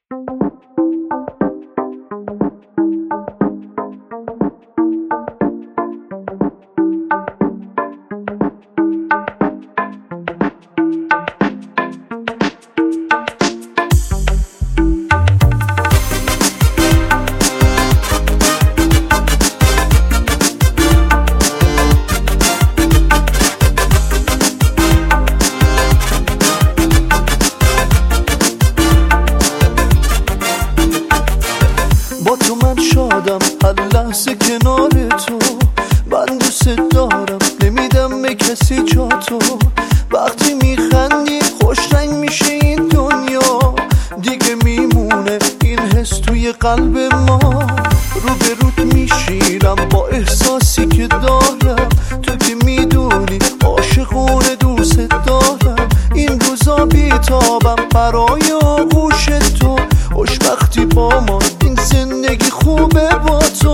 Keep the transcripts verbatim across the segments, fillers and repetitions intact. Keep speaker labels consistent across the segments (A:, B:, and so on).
A: با تو من شادم هر لحظه کنار تو، من دوست دارم نمیدم به کسی جا تو. وقتی میخندی خوش رنگ میشه این دنیا، دیگه میمونه این حس توی قلب ما. رو به روت میشیرم با احساسی که دارم، تو که میدونی عاشقونه دوست دارم. این روزا بیتابم برای آغوش تو، خوشبختی با ما این زندگی خوبه با تو.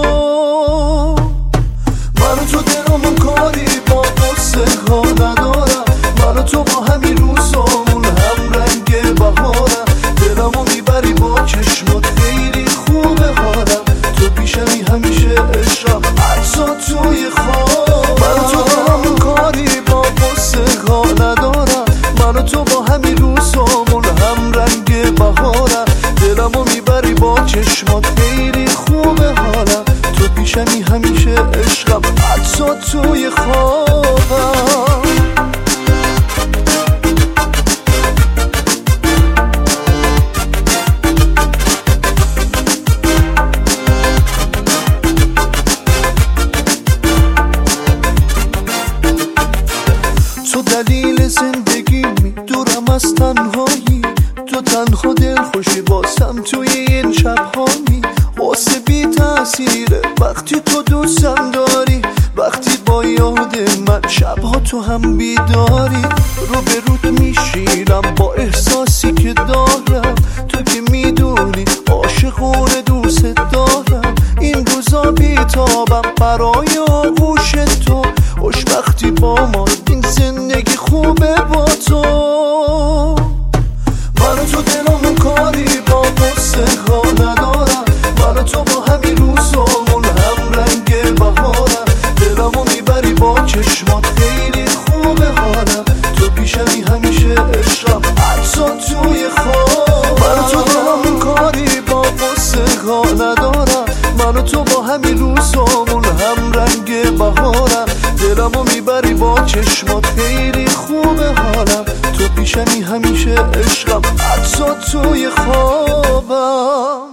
A: من و تو دلمون کاری با قصه ها ندارم، من و تو با همین روزامون هم رنگ بهارم. دلمو میبری با چشمات خیلی خوبه حالم، تو پیشمی همیشه عشقم حتی توی خواب. من و تو دلمون کاری با قصه ها ندارم، من و تو با همین روزامون هم رنگ بهارم. دلمو میبری با چشمات خیلی خوبه حالم، تو پیشمی همیشه عشقم حتی توی خوابم. تو دلیل زندگی می دورم از تنهایی، تو تنها دل خوشی باسم توی این شبهایی. واسه بی تأثیره وقتی تو دوستم داری، وقتی با یاد من شبها تو هم بیداری. رو به روت میشیرم با احساسی که دارم، تو که میدونی عاشقونه دوست دارم. این روزا بیتابم برای آغوش تو، خوشبختی با ما این زندگی خوبه با تو. من و تو دلمون کاری با قصه ها ندارم، من و تو با همین روزامون هم رنگ بهارم. دلمو میبری با چشمات خیلی خوبه حالم، تو پیشمی همیشه عشقم حتی توی خواب. من و تو دلمون کاری با قصه ها ندارم، من و تو با همین روزامون هم رنگ بهارم. دلمو میبری با چشمات خیلی خوبه حالم، تو پیشمی همیشه عشقم حتی توی خوابم.